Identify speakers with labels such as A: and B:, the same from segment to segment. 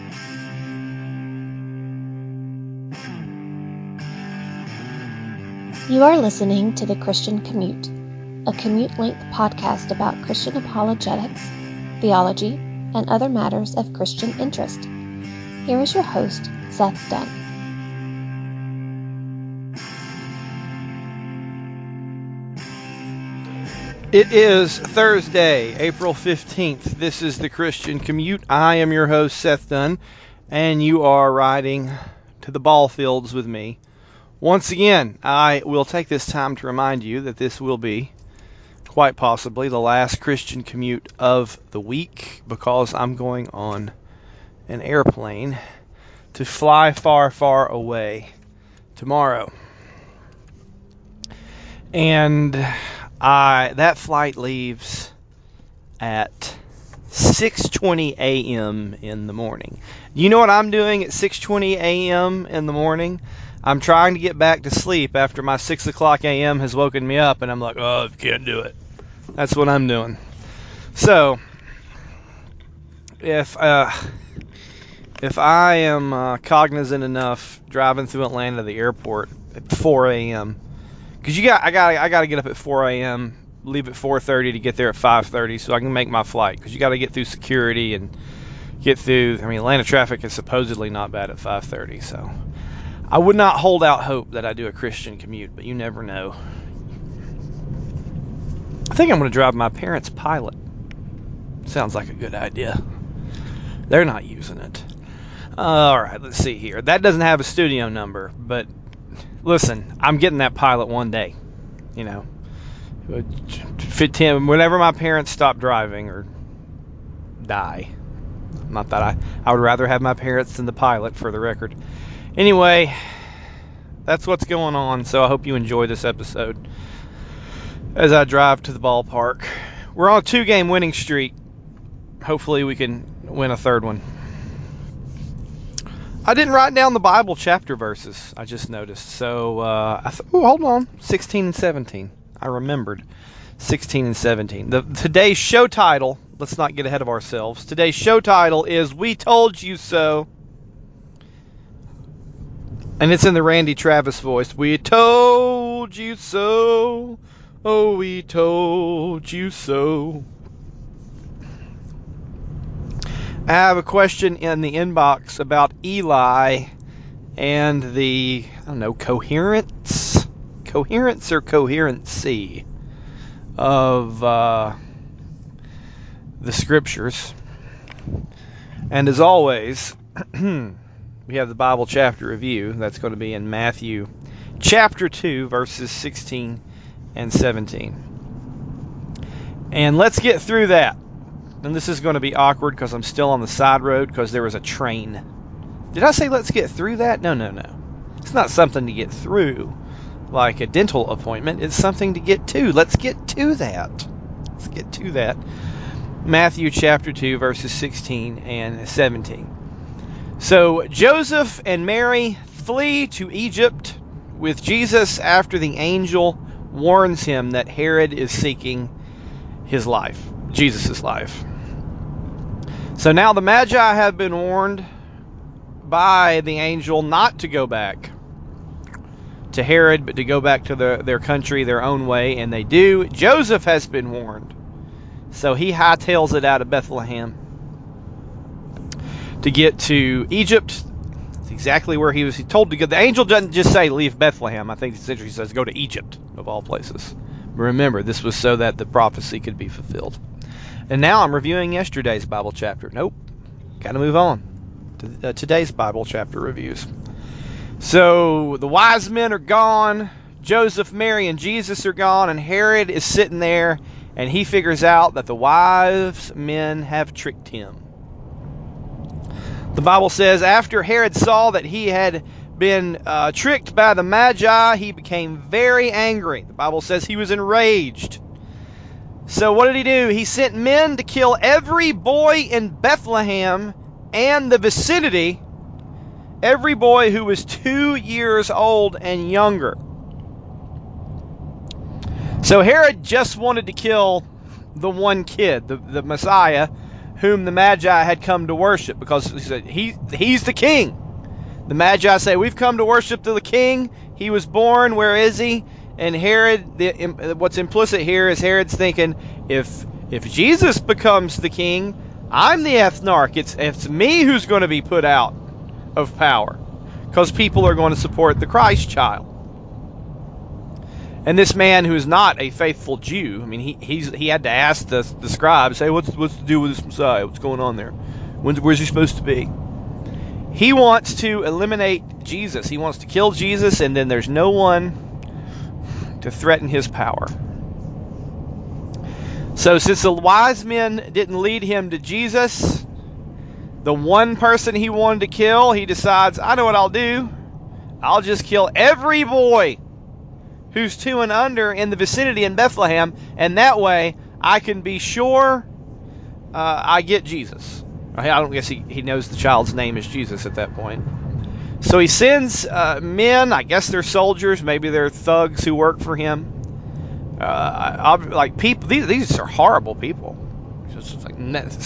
A: You are listening to The Christian Commute, a commute-length podcast about Christian apologetics, theology, and other matters of Christian interest. Here is your host, Seth Dunn.
B: It is Thursday, April 15th. This is The Christian Commute. I am your host, Seth Dunn, and you are riding to the ball fields with me. Once again, I will take this time to remind you that this will be, quite possibly, the last Christian commute of the week, because I'm going on an airplane to fly far, far away tomorrow. And that flight leaves at 6:20 a.m. in the morning. You know what I'm doing at 6:20 a.m. in the morning? I'm trying to get back to sleep after my 6 o'clock a.m. has woken me up, and I'm like, oh, I can't do it. That's what I'm doing. So, if I am cognizant enough driving through Atlanta to the airport at 4 a.m., because I gotta get up at 4 a.m., leave at 4:30 to get there at 5:30 so I can make my flight, because you got to get through security and get through. I mean, Atlanta traffic is supposedly not bad at 5:30, so I would not hold out hope that I do a Christian commute, but you never know. I think I'm going to drive my parents' Pilot. Sounds like a good idea. They're not using it. All right, let's see here. That doesn't have a studio number, but listen, I'm getting that Pilot one day. You know, whenever my parents stop driving or die. Not that I would rather have my parents than the Pilot, for the record. Anyway, that's what's going on, so I hope you enjoy this episode as I drive to the ballpark. We're on a 2-game winning streak. Hopefully we can win a third one. I didn't write down the Bible chapter verses, I just noticed. So, hold on, 16 and 17. I remembered 16 and 17. Today's show title, let's not get ahead of ourselves. Today's show title is We Told You So. And it's in the Randy Travis voice. We told you so. Oh, we told you so. I have a question in the inbox about Eli and the, coherence or coherency of the scriptures. And as always, we have the Bible chapter review. That's going to be in Matthew chapter 2, verses 16 and 17. And let's get through that. And this is going to be awkward because I'm still on the side road because there was a train. Did I say let's get through that? No. It's not something to get through like a dental appointment. It's something to get to. Let's get to that. Matthew chapter 2, verses 16 and 17. So Joseph and Mary flee to Egypt with Jesus after the angel warns him that Herod is seeking his life, Jesus' life. So now the Magi have been warned by the angel not to go back to Herod, but to go back to their country their own way, and they do. Joseph has been warned, so he hightails it out of Bethlehem to get to Egypt. It's exactly where he was told to go. The angel doesn't just say leave Bethlehem. I think essentially he says go to Egypt, of all places. Remember, this was so that the prophecy could be fulfilled. And now I'm reviewing yesterday's Bible chapter. Nope. Got to move on to today's Bible chapter reviews. So the wise men are gone. Joseph, Mary, and Jesus are gone. And Herod is sitting there, and he figures out that the wise men have tricked him. The Bible says, after Herod saw that he had been tricked by the Magi, he became very angry. The Bible says he was enraged. So what did he do? He sent men to kill every boy in Bethlehem and the vicinity, every boy who was 2 years old and younger. So Herod just wanted to kill the one kid, the Messiah, whom the Magi had come to worship, because he said, he's the king. The Magi say, we've come to worship the king. He was born. Where is he? And Herod, what's implicit here is Herod's thinking, if Jesus becomes the king, I'm the ethnarch. It's me who's going to be put out of power, because people are going to support the Christ child. And this man, who is not a faithful Jew, I mean, he had to ask the scribes, hey, what's the deal with this Messiah? What's going on there? Where's he supposed to be? He wants to eliminate Jesus. He wants to kill Jesus, and then there's no one to threaten his power. So since the wise men didn't lead him to Jesus, the one person he wanted to kill, he decides, I know what I'll do. I'll just kill every boy who's 2 and under in the vicinity in Bethlehem, and that way I can be sure I get Jesus. I don't guess he knows the child's name is Jesus at that point. So he sends men, I guess they're soldiers, maybe they're thugs who work for him. Like people, these are horrible people. Just like,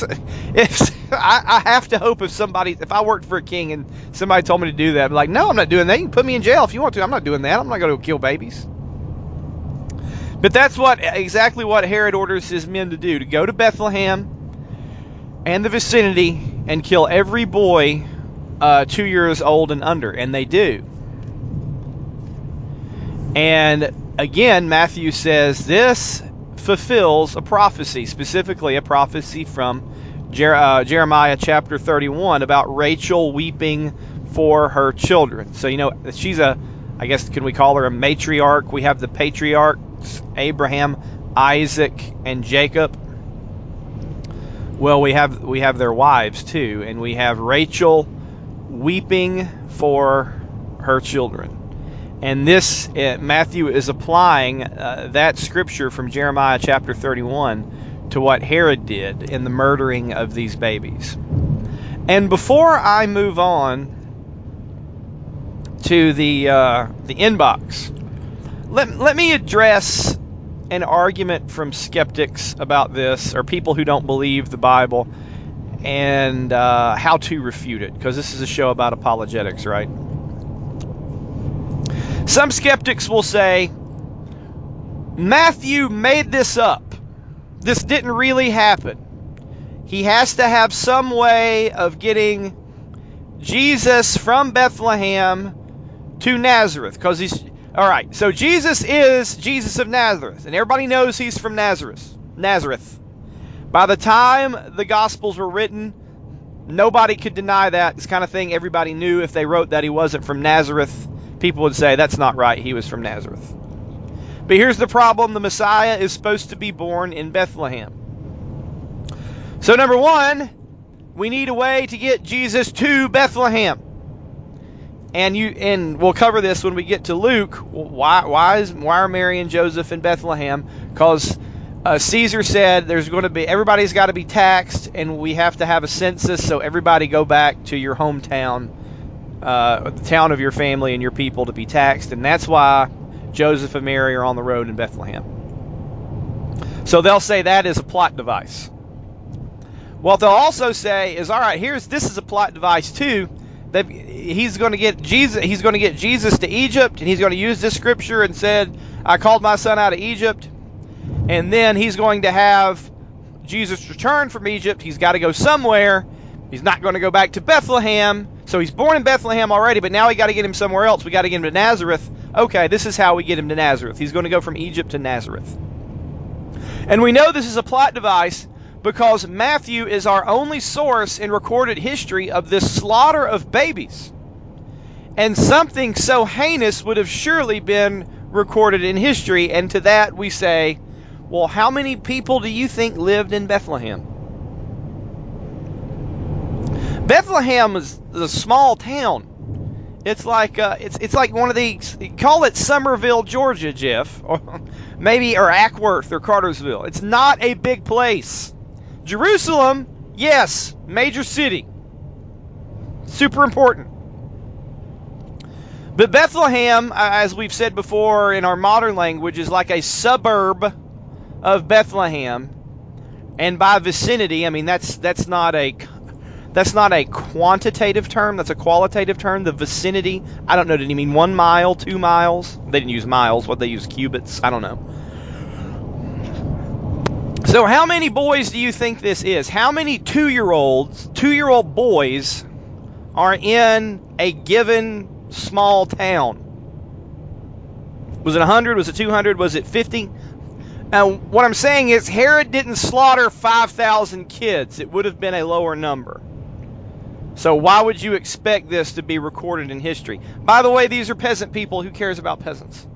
B: I have to hope if I worked for a king and somebody told me to do that, I'd be like, no, I'm not doing that. You can put me in jail if you want to. I'm not doing that. I'm not going to kill babies. But that's exactly what Herod orders his men to do, to go to Bethlehem and the vicinity and kill every boy 2 years old and under. And they do. And again, Matthew says this fulfills a prophecy, specifically a prophecy from Jeremiah chapter 31 about Rachel weeping for her children. So, she's I guess, can we call her a matriarch? We have the patriarchs, Abraham, Isaac, and Jacob. Well, we have their wives too, and we have Rachel weeping for her children. And this, Matthew is applying that scripture from Jeremiah chapter 31 to what Herod did in the murdering of these babies. And before I move on to the inbox, let me address an argument from skeptics about this, or people who don't believe the Bible, and how to refute it, because this is a show about apologetics, right? Some skeptics will say, Matthew made this up. This didn't really happen. He has to have some way of getting Jesus from Bethlehem to Nazareth, because he's... All right, so Jesus is Jesus of Nazareth, and everybody knows he's from Nazareth. By the time the Gospels were written, nobody could deny that. It's the kind of thing everybody knew. If they wrote that he wasn't from Nazareth, people would say, that's not right, he was from Nazareth. But here's the problem. The Messiah is supposed to be born in Bethlehem. So number one, we need a way to get Jesus to Bethlehem. And we'll cover this when we get to Luke. Why are Mary and Joseph in Bethlehem? Because Caesar said everybody's got to be taxed, and we have to have a census, so everybody go back to your hometown, the town of your family and your people, to be taxed. And that's why Joseph and Mary are on the road in Bethlehem. So they'll say that is a plot device. What they'll also say is, all right, this is a plot device too. That he's going to get Jesus to Egypt, and he's going to use this scripture and said, I called my son out of Egypt. And then he's going to have Jesus return from Egypt. He's got to go somewhere. He's not going to go back to Bethlehem. So he's born in Bethlehem already, but now we got to get him somewhere else. We got to get him to Nazareth. Okay, this is how we get him to Nazareth. He's going to go from Egypt to Nazareth. And we know this is a plot device because Matthew is our only source in recorded history of this slaughter of babies. And something so heinous would have surely been recorded in history. And to that we say, well, how many people do you think lived in Bethlehem? Bethlehem is a small town. It's like one of these, call it Somerville, Georgia, Jeff, or Ackworth or Cartersville. It's not a big place. Jerusalem, yes, major city, super important. But Bethlehem, as we've said before in our modern language, is like a suburb of Bethlehem. And by vicinity, I mean that's not a quantitative term. That's a qualitative term. The vicinity. I don't know. Did he mean 1 mile, 2 miles? They didn't use miles. What they use cubits? I don't know. So how many boys do you think this is? How many 2-year-old boys are in a given small town? Was it 100? Was it 200? Was it 50? Now, what I'm saying is Herod didn't slaughter 5,000 kids. It would have been a lower number. So why would you expect this to be recorded in history? By the way, these are peasant people. Who cares about peasants?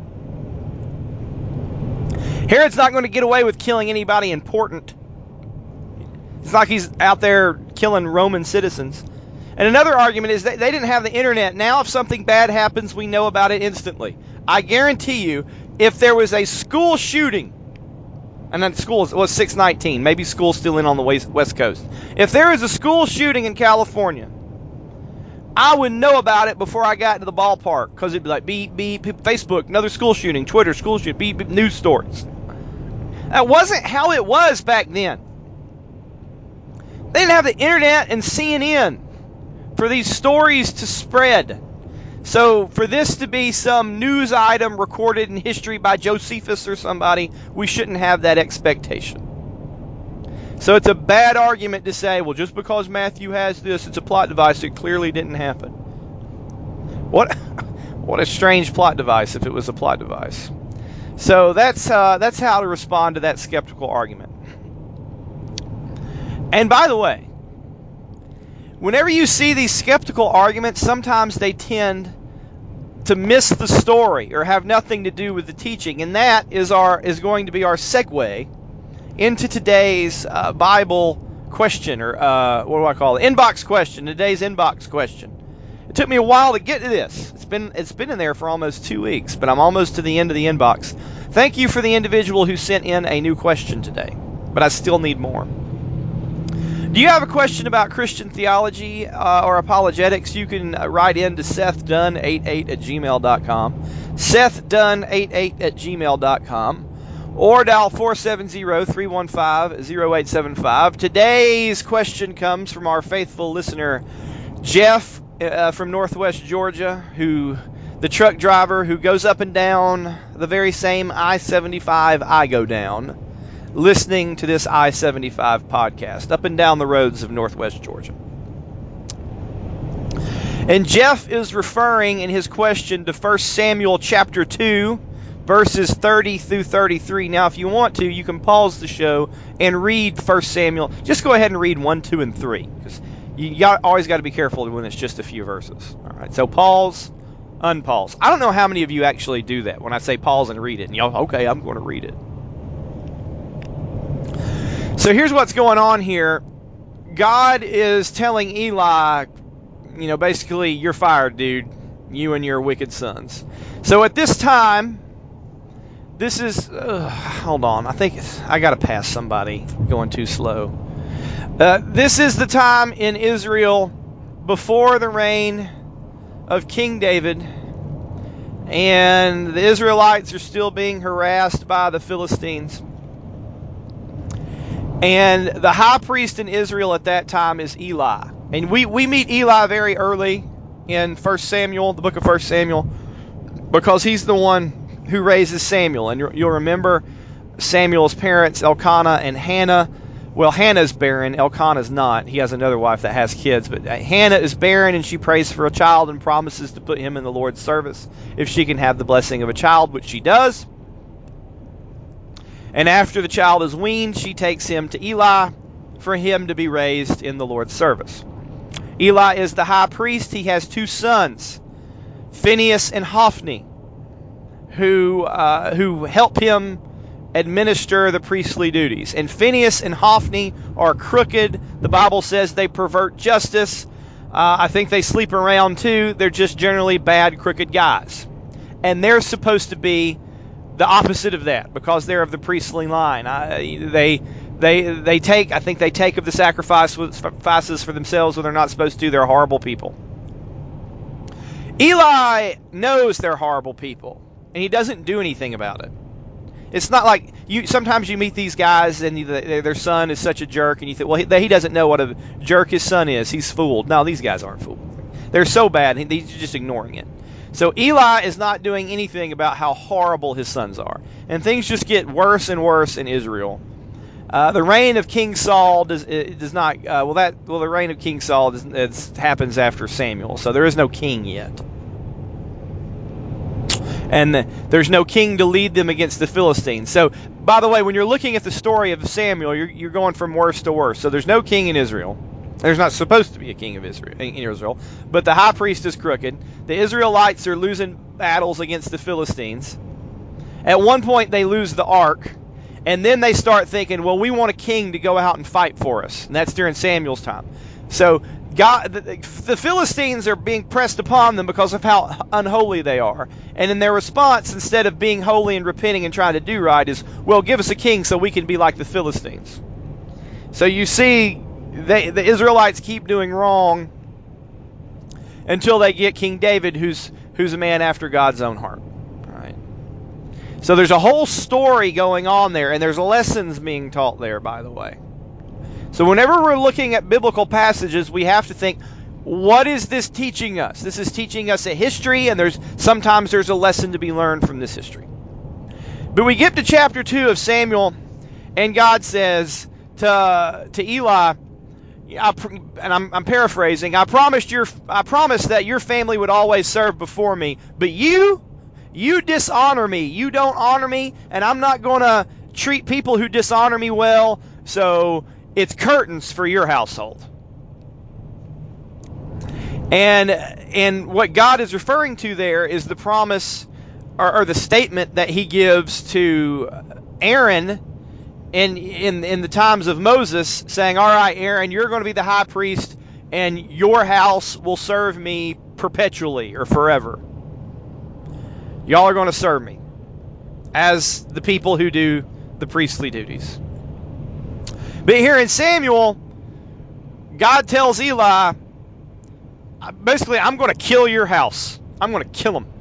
B: Herod's not going to get away with killing anybody important. It's like he's out there killing Roman citizens. And another argument is that they didn't have the internet. Now if something bad happens, we know about it instantly. I guarantee you, if there was a school shooting, and then school was 619, maybe school's still in on the West Coast. If there was a school shooting in California, I would know about it before I got to the ballpark, because it'd be like beep, beep, Facebook, another school shooting, Twitter, school shooting, beep, beep, news stories. That wasn't how it was back then. They didn't have the internet and CNN for these stories to spread. So for this to be some news item recorded in history by Josephus or somebody, we shouldn't have that expectation. So it's a bad argument to say, well, just because Matthew has this, it's a plot device. It clearly didn't happen. What a strange plot device if it was a plot device. So that's how to respond to that skeptical argument. And by the way, whenever you see these skeptical arguments, sometimes they tend to miss the story or have nothing to do with the teaching, and that is going to be our segue into today's Bible question, or what do I call it? Inbox question. Today's inbox question. It took me a while to get to this. It's been in there for almost 2 weeks, but I'm almost to the end of the inbox. Thank you for the individual who sent in a new question today, but I still need more. Do you have a question about Christian theology or apologetics? You can write in to SethDunn88@gmail.com, SethDunn88@gmail.com, or dial 470-315-0875. Today's question comes from our faithful listener, Jeff from Northwest Georgia, the truck driver who goes up and down the very same I-75 I go down, listening to this I-75 podcast, up and down the roads of Northwest Georgia. And Jeff is referring in his question to 1 Samuel chapter 2, verses 30 through 33. Now, if you want to, you can pause the show and read 1 Samuel. Just go ahead and read 1, 2, and 3, because you always got to be careful when it's just a few verses. All right, so pause, unpause. I don't know how many of you actually do that when I say pause and read it. And y'all, okay, I'm going to read it. So here's what's going on here. God is telling Eli, basically, you're fired, dude. You and your wicked sons. So at this time, this is... hold on. I think I got to pass somebody going too slow. This is the time in Israel before the reign of King David. And the Israelites are still being harassed by the Philistines. And the high priest in Israel at that time is Eli. And we meet Eli very early in 1 Samuel, the book of 1 Samuel, because he's the one who raises Samuel. And you'll remember Samuel's parents, Elkanah and Hannah. Well, Hannah's barren, Elkanah's not. He has another wife that has kids. But Hannah is barren, and she prays for a child and promises to put him in the Lord's service if she can have the blessing of a child, which she does. And after the child is weaned, she takes him to Eli for him to be raised in the Lord's service. Eli is the high priest. He has 2 sons, Phinehas and Hophni, who help him administer the priestly duties. And Phinehas and Hophni are crooked. The Bible says they pervert justice. I think they sleep around too. They're just generally bad, crooked guys. And they're supposed to be the opposite of that, because they're of the priestly line. They take of the sacrifices for themselves when they're not supposed to. They're horrible people. Eli knows they're horrible people, and he doesn't do anything about it. It's not like sometimes you meet these guys and their son is such a jerk, and you think, well, he doesn't know what a jerk his son is. He's fooled. No, these guys aren't fooled. They're so bad, he's just ignoring it. So Eli is not doing anything about how horrible his sons are. And things just get worse and worse in Israel. The reign of King Saul does not. The reign of King Saul happens after Samuel, so there is no king yet, and there's no king to lead them against the Philistines. So, by the way, when you're looking at the story of Samuel, you're going from worse to worse. So there's no king in Israel. There's not supposed to be a king of Israel, but the high priest is crooked. The Israelites are losing battles against the Philistines. At one point, they lose the ark. And then they start thinking, well, we want a king to go out and fight for us. And that's during Samuel's time. So the Philistines are being pressed upon them because of how unholy they are. And in their response, instead of being holy and repenting and trying to do right, is, well, give us a king so we can be like the Philistines. So you see, the Israelites keep doing wrong until they get King David, who's a man after God's own heart. So there's a whole story going on there, and there's lessons being taught there, by the way. So whenever we're looking at biblical passages, we have to think, what is this teaching us? This is teaching us a history, and sometimes there's a lesson to be learned from this history. But we get to chapter 2 of Samuel, and God says to Eli, and I'm paraphrasing, I promised that your family would always serve before me, but you dishonor me. You don't honor me, and I'm not going to treat people who dishonor me well, so it's curtains for your household. And what God is referring to there is the promise or the statement that he gives to Aaron in the times of Moses, saying, all right, Aaron, you're going to be the high priest, and your house will serve me perpetually or forever. Y'all are going to serve me as the people who do the priestly duties. But here in Samuel, God tells Eli, basically, I'm going to kill your house. I'm going to kill him.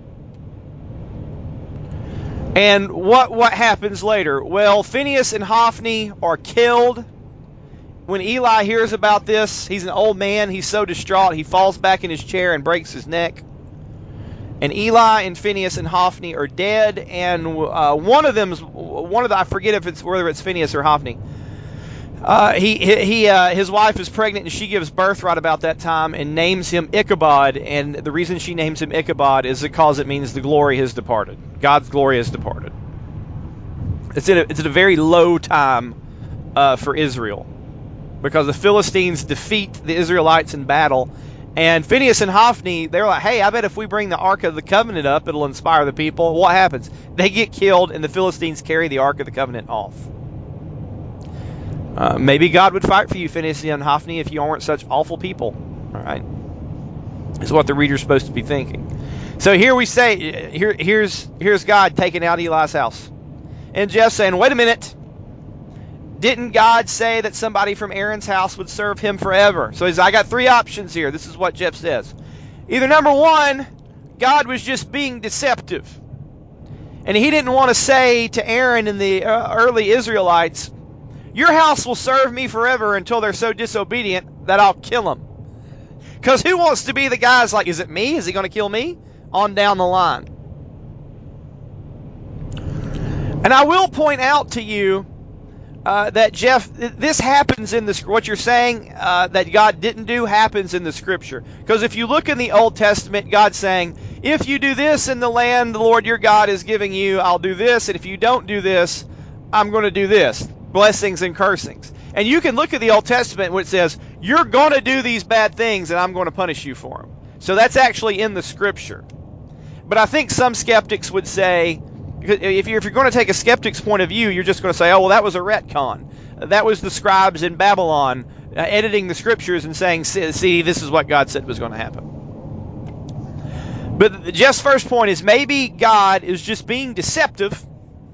B: And what happens later? Well, Phinehas and Hophni are killed. When Eli hears about this, he's an old man. He's so distraught, he falls back in his chair and breaks his neck. And Eli and Phinehas and Hophni are dead, and I forget whether it's Phinehas or Hophni. His wife is pregnant, and she gives birth right about that time and names him Ichabod. And the reason she names him Ichabod is because it means the glory has departed. God's glory has departed. It's at a very low time for Israel, because the Philistines defeat the Israelites in battle. And Phinehas and Hophni, they're like, hey, I bet if we bring the Ark of the Covenant up, it'll inspire the people. What happens? They get killed, and the Philistines carry the Ark of the Covenant off. Maybe God would fight for you, Phinehas and Hophni, if you aren't such awful people. All right? Is what the reader's supposed to be thinking. So here we say, here's God taking out Eli's house. And Jeff's saying, wait a minute. Didn't God say that somebody from Aaron's house would serve him forever? So I got three options here. This is what Jeff says. Either number one, God was just being deceptive. And he didn't want to say to Aaron and the early Israelites, your house will serve me forever until they're so disobedient that I'll kill them. Because who wants to be the guys like, is it me? Is he going to kill me? On down the line. And I will point out to you that, Jeff, this happens in what you're saying that God didn't do happens in the Scripture. Because if you look in the Old Testament, God's saying, if you do this in the land the Lord your God is giving you, I'll do this. And if you don't do this, I'm going to do this. Blessings and cursings. And you can look at the Old Testament where it says, you're going to do these bad things and I'm going to punish you for them. So that's actually in the Scripture. But I think some skeptics would say, if you're going to take a skeptic's point of view, you're just going to say, oh, well, that was a retcon. That was the scribes in Babylon editing the Scriptures and saying, see, this is what God said was going to happen. But Jeff's first point is maybe God is just being deceptive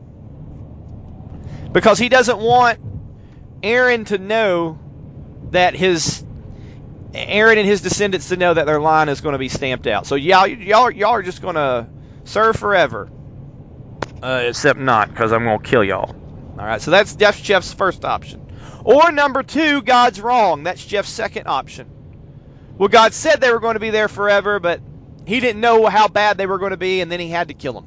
B: because he doesn't want Aaron to know that Aaron and his descendants to know that their line is going to be stamped out. So y'all are just going to serve forever. except not, because I'm going to kill y'all. All right, so that's Jeff's first option. Or number 2, God's wrong. That's Jeff's second option. Well, God said they were going to be there forever, but he didn't know how bad they were going to be, and then he had to kill them.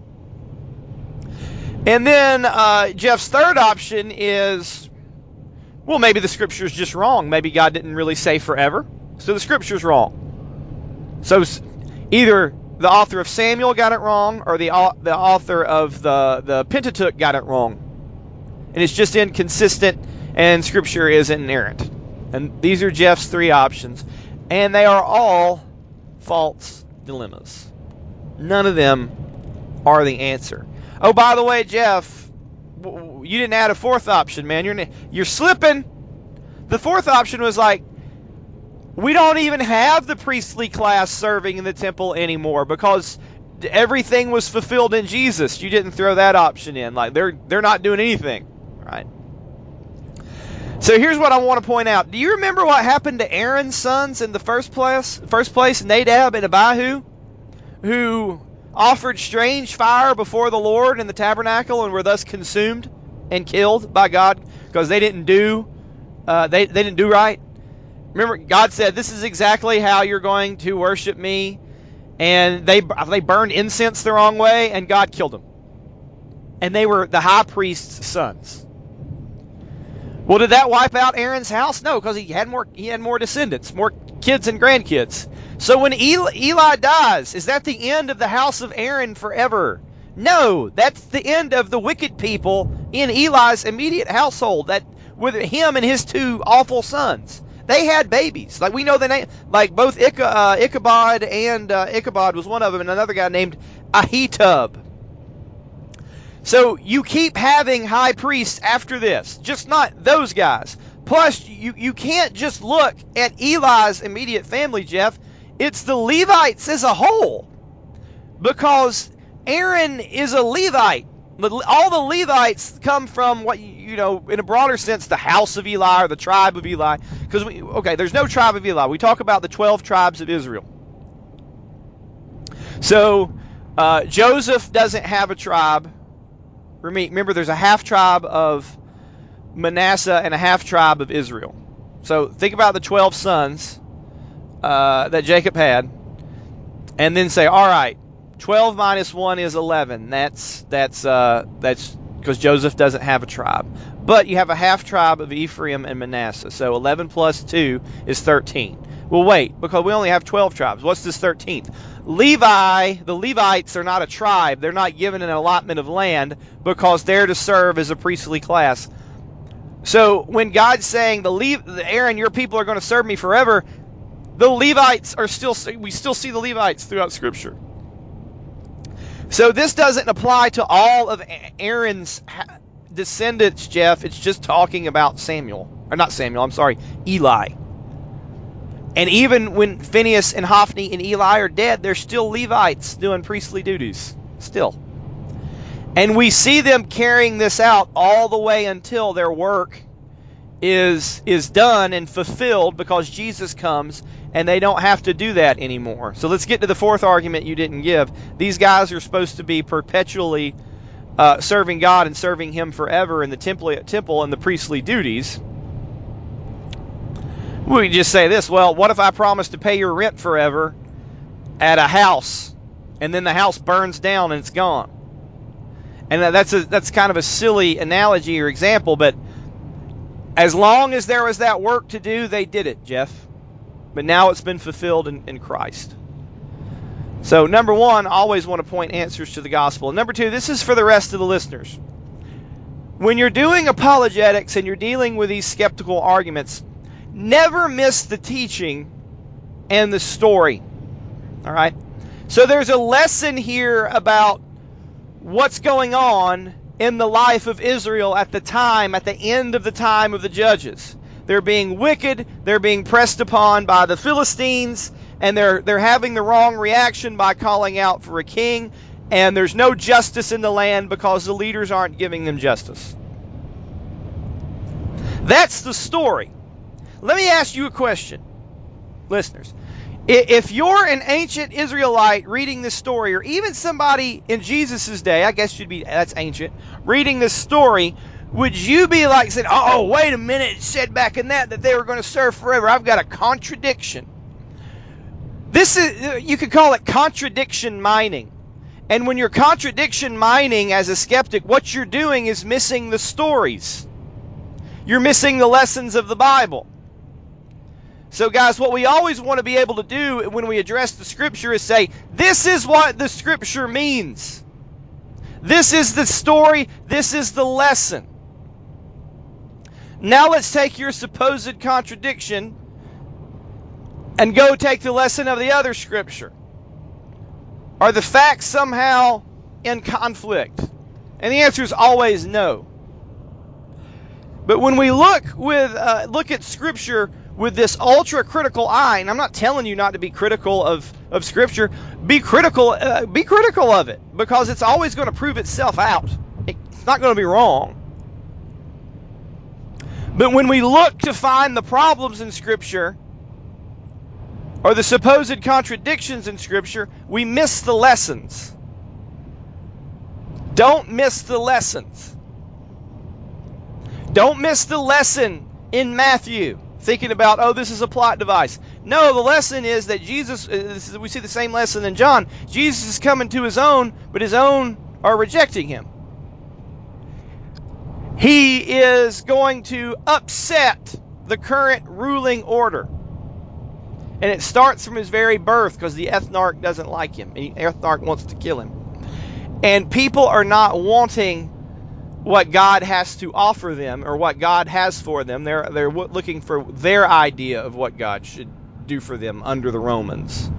B: And then Jeff's third option is, well, maybe the scripture's just wrong. Maybe God didn't really say forever, so the scripture's wrong. So either the author of Samuel got it wrong, or the author of the Pentateuch got it wrong. And it's just inconsistent, and scripture isn't inerrant. And these are Jeff's 3 options. And they are all false dilemmas. None of them are the answer. Oh, by the way, Jeff, you didn't add a 4th option, man. You're slipping. The 4th option was like, we don't even have the priestly class serving in the temple anymore because everything was fulfilled in Jesus. You didn't throw that option in. Like they're not doing anything, right? So here's what I want to point out. Do you remember what happened to Aaron's sons in the first place, Nadab and Abihu, who offered strange fire before the Lord in the tabernacle and were thus consumed and killed by God because they didn't do right? Remember, God said, this is exactly how you're going to worship me. And they burned incense the wrong way, and God killed them. And they were the high priest's sons. Well, did that wipe out Aaron's house? No, because he had more descendants, more kids and grandkids. So when Eli dies, is that the end of the house of Aaron forever? No, that's the end of the wicked people in Eli's immediate household, that with him and his 2 awful sons. They had babies. Like we know the name, like both Ichabod and Ichabod was one of them, and another guy named Ahitub. So you keep having high priests after this, just not those guys. Plus, you can't just look at Eli's immediate family, Jeff. It's the Levites as a whole, because Aaron is a Levite. All the Levites come from what, in a broader sense, the house of Eli or the tribe of Eli. Because, there's no tribe of Eli. We talk about the 12 tribes of Israel. So, Joseph doesn't have a tribe. Remember, there's a half tribe of Manasseh and a half tribe of Israel. So, think about the 12 sons that Jacob had. And then say, all right, 12 minus 1 is 11. That's because Joseph doesn't have a tribe. But you have a half tribe of Ephraim and Manasseh. So 11 plus 2 is 13. Well, wait, because we only have 12 tribes. What's this 13th? The Levites are not a tribe. They're not given an allotment of land because they're to serve as a priestly class. So when God's saying, Aaron, your people are going to serve me forever, the Levites we still see the Levites throughout Scripture. So this doesn't apply to all of Aaron's descendants, Jeff. It's just talking about Eli. And even when Phinehas and Hophni and Eli are dead, they're still Levites doing priestly duties. Still. And we see them carrying this out all the way until their work is done and fulfilled because Jesus comes and they don't have to do that anymore. So let's get to the 4th argument you didn't give. These guys are supposed to be perpetually serving God and serving Him forever in the temple and the priestly duties. We can just say this, well, what if I promise to pay your rent forever at a house and then the house burns down and it's gone? And that's kind of a silly analogy or example, but as long as there was that work to do, they did it, Jeff. But now it's been fulfilled in Christ. So, number 1, always want to point answers to the gospel. And number 2, this is for the rest of the listeners. When you're doing apologetics and you're dealing with these skeptical arguments, never miss the teaching and the story. All right? So there's a lesson here about what's going on in the life of Israel at the end of the time of the judges. They're being wicked, they're being pressed upon by the Philistines, and they're having the wrong reaction by calling out for a king, and there's no justice in the land because the leaders aren't giving them justice. That's the story. Let me ask you a question, listeners. If you're an ancient Israelite reading this story, or even somebody in Jesus' day, I guess that's ancient, reading this story, would you be like saying, oh, wait a minute, it said back in that they were going to serve forever. I've got a contradiction. You could call it contradiction mining. And when you're contradiction mining as a skeptic, what you're doing is missing the stories. You're missing the lessons of the Bible. So guys, what we always want to be able to do when we address the Scripture is say, this is what the Scripture means. This is the story. This is the lesson. Now let's take your supposed contradiction and go take the lesson of the other Scripture. Are the facts somehow in conflict? And the answer is always no. But when we look at Scripture with this ultra-critical eye, and I'm not telling you not to be critical of Scripture, be critical of it, because it's always going to prove itself out. It's not going to be wrong. But when we look to find the problems in Scripture, or the supposed contradictions in Scripture, we miss the lessons. Don't miss the lessons. Don't miss the lesson in Matthew, thinking about, oh, this is a plot device. No, the lesson is that Jesus, we see the same lesson in John. Jesus is coming to his own, but his own are rejecting him. He is going to upset the current ruling order. And it starts from his very birth, because the ethnarch doesn't like him. The ethnarch wants to kill him. And people are not wanting what God has to offer them, or what God has for them. They're looking for their idea of what God should do for them under the Romans.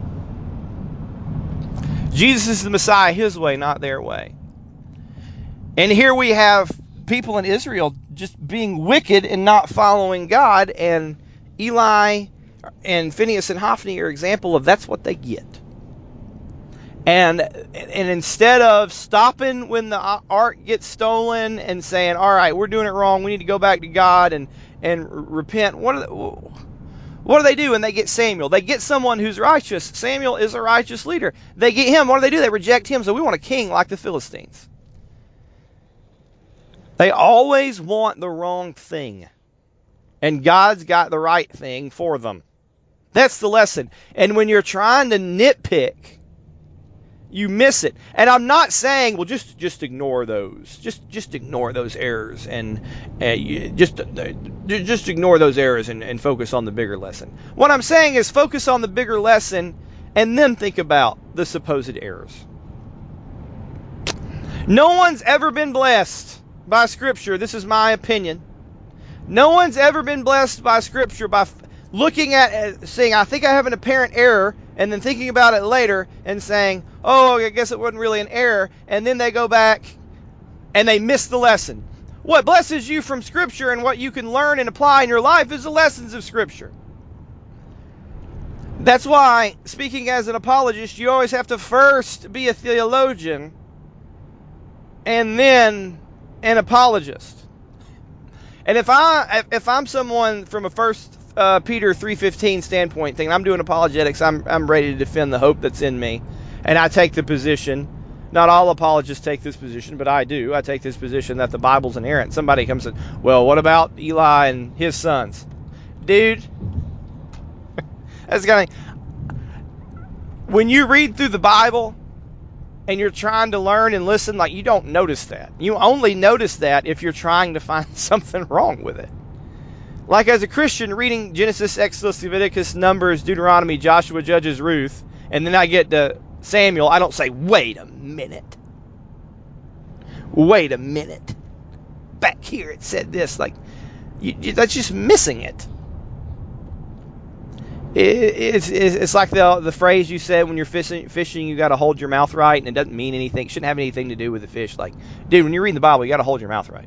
B: Jesus is the Messiah his way, not their way. And here we have people in Israel just being wicked and not following God, and Eli and Phinehas and Hophni are an example of that's what they get. And instead of stopping when the ark gets stolen and saying, all right, we're doing it wrong, we need to go back to God and repent, what do they do when they get Samuel? They get someone who's righteous. Samuel is a righteous leader. They get him. What do? They reject him. So we want a king like the Philistines. They always want the wrong thing. And God's got the right thing for them. That's the lesson. And when you're trying to nitpick, you miss it. And I'm not saying, well, just ignore those. Just ignore those errors and just ignore those errors and focus on the bigger lesson. What I'm saying is focus on the bigger lesson and then think about the supposed errors. No one's ever been blessed by Scripture. This is my opinion. No one's ever been blessed by Scripture by looking at saying, I think I have an apparent error, and then thinking about it later and saying, oh, I guess it wasn't really an error, and then they go back and they miss the lesson. What blesses you from Scripture and what you can learn and apply in your life is the lessons of Scripture. That's why, speaking as an apologist, you always have to first be a theologian and then an apologist. And if I'm someone from a First Peter 3:15 standpoint, thinking I'm doing apologetics, I'm ready to defend the hope that's in me, and I take the position. Not all apologists take this position, but I do. I take this position that the Bible's inerrant. Somebody comes and, well, what about Eli and his sons? Dude, that's kind of, when you read through the Bible and you're trying to learn and listen, like, you don't notice that. You only notice that if you're trying to find something wrong with it. Like as a Christian, reading Genesis, Exodus, Leviticus, Numbers, Deuteronomy, Joshua, Judges, Ruth, and then I get to Samuel, I don't say, wait a minute. Wait a minute. Back here it said this. Like, that's just missing it. It's like the phrase you said when you're fishing, you got to hold your mouth right, and it doesn't mean anything. It shouldn't have anything to do with the fish. Like, dude, when you're reading the Bible, you got to hold your mouth right.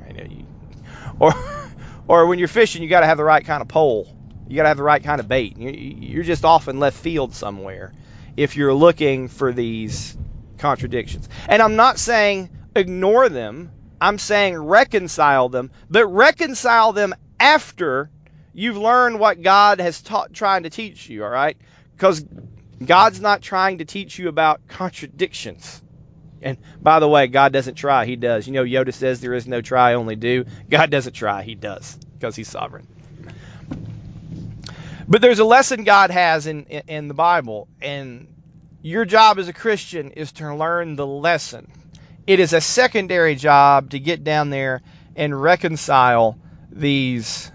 B: Or when you're fishing, you got to have the right kind of pole. You got to have the right kind of bait. You're just off in left field somewhere if you're looking for these contradictions. And I'm not saying ignore them. I'm saying reconcile them, but reconcile them after you've learned what God has trying to teach you, all right? Because God's not trying to teach you about contradictions. And by the way, God doesn't try, he does. You know, Yoda says there is no try, only do. God doesn't try, he does, because he's sovereign. But there's a lesson God has in the Bible, and your job as a Christian is to learn the lesson. It is a secondary job to get down there and reconcile these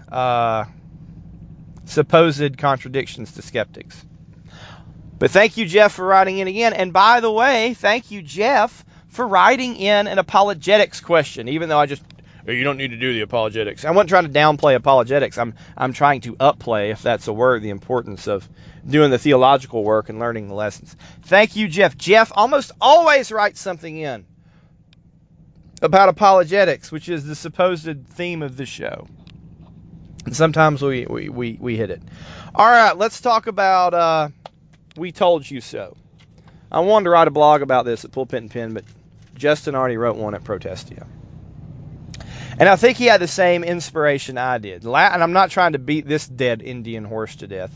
B: supposed contradictions to skeptics. But thank you, Jeff, for writing in again. And by the way, thank you, Jeff, for writing in an apologetics question, even though you don't need to do the apologetics. I wasn't trying to downplay apologetics. I'm trying to upplay, if that's a word, the importance of doing the theological work and learning the lessons. Thank you, Jeff. Jeff almost always writes something in about apologetics, which is the supposed theme of the show. And sometimes we hit it. All right, let's talk about We Told You So. I wanted to write a blog about this at Pulpit and Pen, but Justin already wrote one at Protestia. And I think he had the same inspiration I did. And I'm not trying to beat this dead Indian horse to death.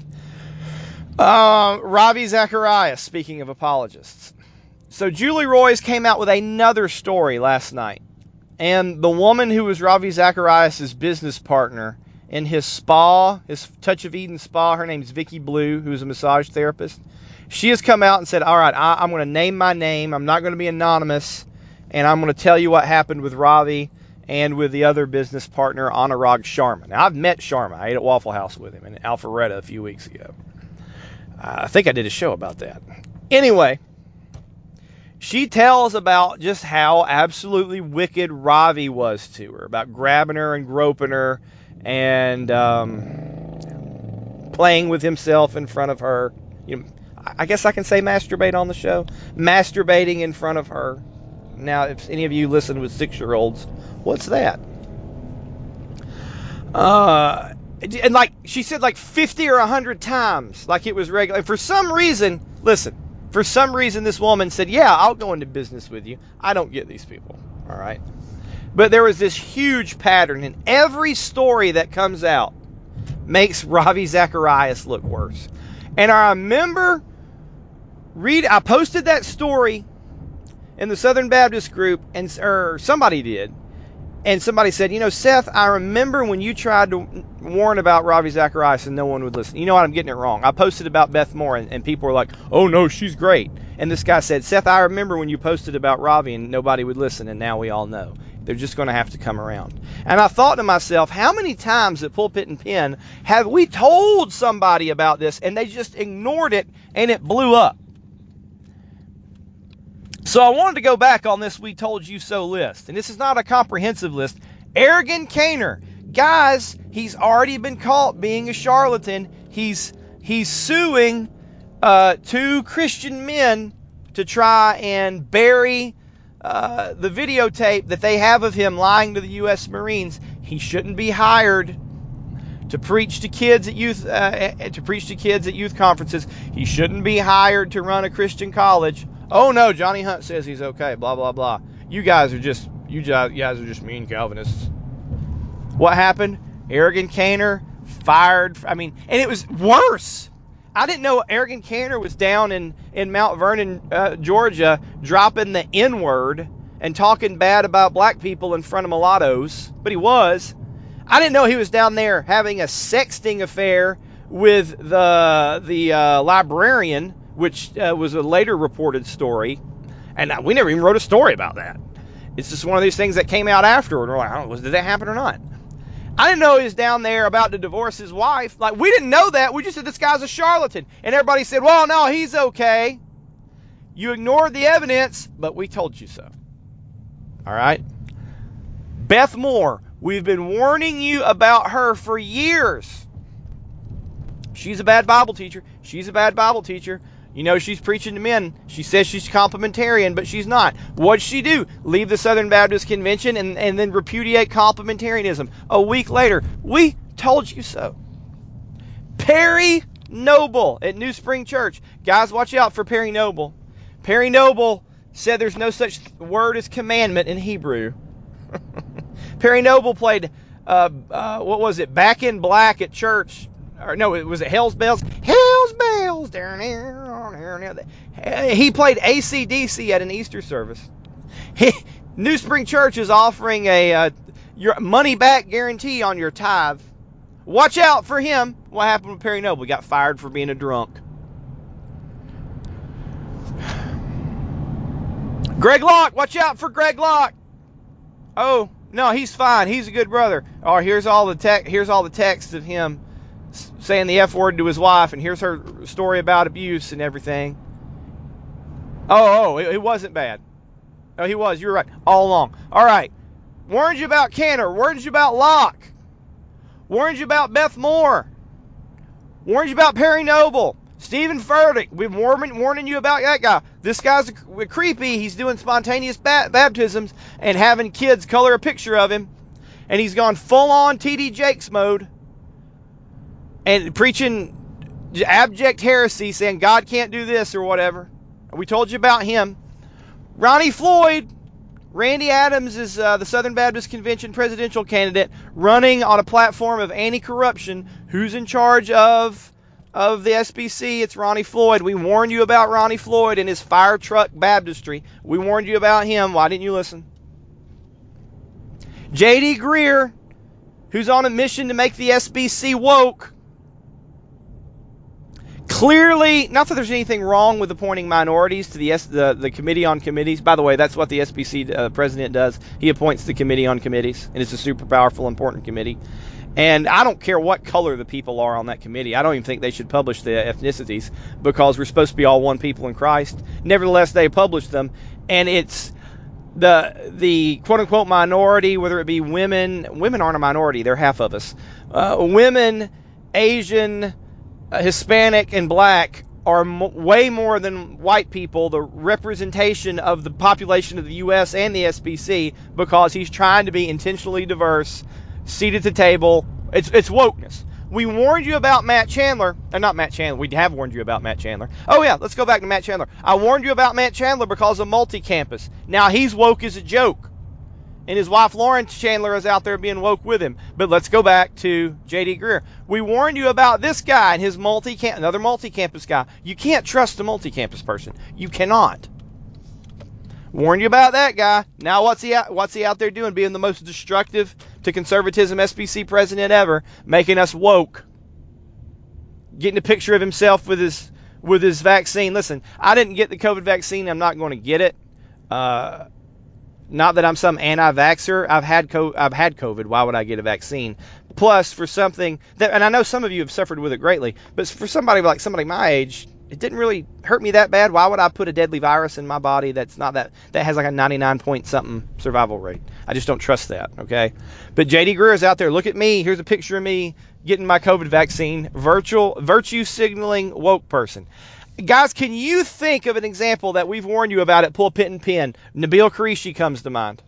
B: Ravi Zacharias, speaking of apologists. So Julie Roys came out with another story last night. And the woman who was Ravi Zacharias' business partner in his spa, his Touch of Eden spa, her name's Vicky Blue, who's a massage therapist. She has come out and said, all right, I'm going to name my name. I'm not going to be anonymous. And I'm going to tell you what happened with Ravi and with the other business partner, Anurag Sharma. Now, I've met Sharma. I ate at Waffle House with him in Alpharetta a few weeks ago. I think I did a show about that. Anyway, she tells about just how absolutely wicked Ravi was to her, about grabbing her and groping her and playing with himself in front of her. You know, I guess I can say masturbate on the show. Masturbating in front of her. Now, if any of you listen with 6-year-olds, what's that? And like she said, like 50 or 100 times, like it was regular. For some reason, for some reason, this woman said, "Yeah, I'll go into business with you." I don't get these people, all right? But there was this huge pattern, and every story that comes out makes Ravi Zacharias look worse. And I remember I posted that story in the Southern Baptist group, or somebody did, and somebody said, you know, Seth, I remember when you tried to warn about Ravi Zacharias and no one would listen. You know what? I'm getting it wrong. I posted about Beth Moore, and people were like, oh no, she's great. And this guy said, Seth, I remember when you posted about Ravi and nobody would listen, and now we all know. They're just going to have to come around. And I thought to myself, how many times at Pulpit and Pen have we told somebody about this and they just ignored it and it blew up? So I wanted to go back on this We Told You So list. And this is not a comprehensive list. Ergen Caner. Guys, he's already been caught being a charlatan. He's suing 2 Christian men to try and bury the videotape that they have of him lying to the U.S. Marines. He shouldn't be hired to preach to kids at youth conferences. He shouldn't be hired to run a Christian college. Oh no, Johnny Hunt says he's okay. Blah blah blah. You guys are just mean Calvinists. What happened? Ergen Caner fired. And it was worse. I didn't know Ergen Caner was down in Mount Vernon, Georgia, dropping the N-word and talking bad about black people in front of mulattoes, but he was. I didn't know he was down there having a sexting affair with the librarian, which was a later reported story, and we never even wrote a story about that. It's just one of these things that came out afterward. We're like, I don't know, did that happen or not? I didn't know he was down there about to divorce his wife. Like, we didn't know that. We just said this guy's a charlatan. And everybody said, well, no, he's okay. You ignored the evidence, but we told you so. All right? Beth Moore, we've been warning you about her for years. She's a bad Bible teacher. She's a bad Bible teacher. You know, she's preaching to men. She says she's complementarian, but she's not. What'd she do? Leave the Southern Baptist Convention and then repudiate complementarianism. A week later, we told you so. Perry Noble at New Spring Church. Guys, watch out for Perry Noble. Perry Noble said there's no such word as commandment in Hebrew. Perry Noble played what was it? Back in Black at church. Or no, it was Hell's Bells. Hell's Bells. He played AC/DC at an Easter service. New Spring Church is offering your money back guarantee on your tithe. Watch out for him. What happened with Perry Noble? He got fired for being a drunk. Greg Locke. Watch out for Greg Locke. Oh no, he's fine. He's a good brother. Oh, here's all the text of him saying the F word to his wife, and here's her story about abuse and everything. It wasn't bad. Oh, he was. You were right all along. All right. Warned you about Cantor. Warned you about Locke. Warned you about Beth Moore. Warned you about Perry Noble. Stephen Furtick. We've been warning you about that guy. This guy's creepy. He's doing spontaneous baptisms and having kids color a picture of him. And he's gone full-on T.D. Jakes mode. And preaching abject heresy, saying God can't do this or whatever. We told you about him. Ronnie Floyd. Randy Adams is the Southern Baptist Convention presidential candidate running on a platform of anti-corruption. Who's in charge of the SBC? It's Ronnie Floyd. We warned you about Ronnie Floyd and his fire truck baptistry. We warned you about him. Why didn't you listen? J.D. Greer, who's on a mission to make the SBC woke. Clearly, not that there's anything wrong with appointing minorities to the Committee on Committees. By the way, that's what the SBC president does. He appoints the Committee on Committees, and it's a super powerful, important committee. And I don't care what color the people are on that committee. I don't even think they should publish the ethnicities because we're supposed to be all one people in Christ. Nevertheless, they publish them, and it's the quote-unquote minority, whether it be women. Women aren't a minority. They're half of us. Women, Asian, Hispanic, and black are way more than white people, the representation of the population of the U.S. and the SBC, because he's trying to be intentionally diverse, seated at the table. It's wokeness. We warned you about Matt Chandler. Not Matt Chandler. We have warned you about Matt Chandler. Oh, yeah, let's go back to Matt Chandler. I warned you about Matt Chandler because of multi-campus. Now he's woke as a joke. And his wife, Lauren Chandler, is out there being woke with him. But let's go back to J.D. Greer. We warned you about this guy and his another multi-campus guy. You can't trust a multi-campus person. You cannot. Warned you about that guy. Now what's he out there doing? Being the most destructive to conservatism SBC president ever, making us woke. Getting a picture of himself with his vaccine. Listen, I didn't get the COVID vaccine. I'm not going to get it. Not that I'm some anti-vaxxer. I've had COVID. Why would I get a vaccine? Plus, for something that, and I know some of you have suffered with it greatly, but for somebody my age, it didn't really hurt me that bad. Why would I put a deadly virus in my body that has like a 99 point something survival rate? I just don't trust that, okay? But J.D. Greer is out there. Look at me. Here's a picture of me getting my COVID vaccine. Virtue signaling woke person. Guys, can you think of an example that we've warned you about at Pulpit and Pen? Nabil Qureshi comes to mind.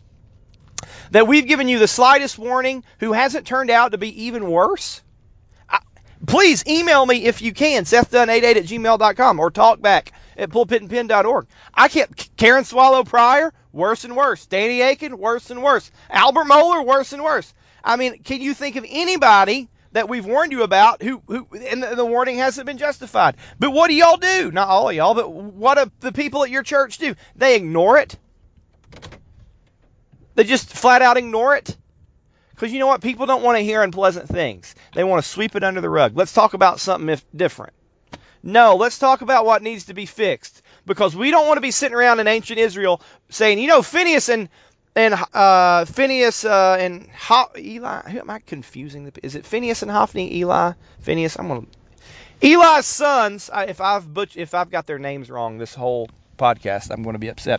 B: That we've given you the slightest warning, who hasn't turned out to be even worse? Please email me if you can, SethDunn88@gmail.com, or talkback@pulpitandpen.org. Karen Swallow Pryor, worse and worse. Danny Aiken, worse and worse. Albert Mohler, worse and worse. I mean, can you think of anybody that we've warned you about who and the warning hasn't been justified? But what do y'all do? Not all of y'all, but what do the people at your church do? They ignore it. They just flat out ignore it. Because you know what? People don't want to hear unpleasant things. They want to sweep it under the rug. Let's talk about something different. No, let's talk about what needs to be fixed. Because we don't want to be sitting around in ancient Israel saying, Phineas and Eli. Who am I confusing? Is it Phineas and Hophni? Eli? Phineas? Eli's sons. If I've got their names wrong this whole podcast, I'm going to be upset.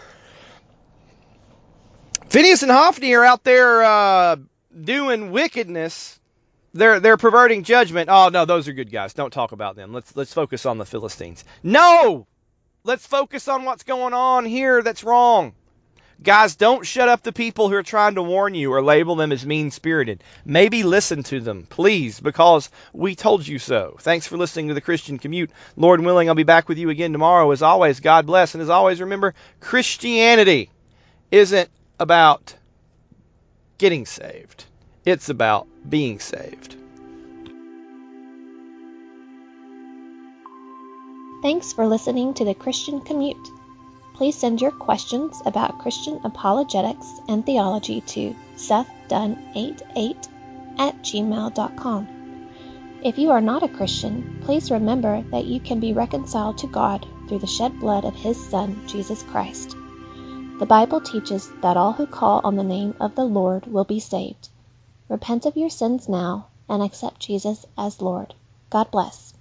B: Phineas and Hophni are out there doing wickedness. They're perverting judgment. Oh no, those are good guys. Don't talk about them. Let's focus on the Philistines. No, let's focus on what's going on here. That's wrong. Guys, don't shut up the people who are trying to warn you or label them as mean-spirited. Maybe listen to them, please, because we told you so. Thanks for listening to The Christian Commute. Lord willing, I'll be back with you again tomorrow. As always, God bless. And as always, remember, Christianity isn't about getting saved. It's about being saved.
A: Thanks for listening to the Christian Commute. Please send your questions about Christian apologetics and theology to sethdunn88@gmail.com. If you are not a Christian, please remember that you can be reconciled to God through the shed blood of His Son, Jesus Christ. The Bible teaches that all who call on the name of the Lord will be saved. Repent of your sins now and accept Jesus as Lord. God bless.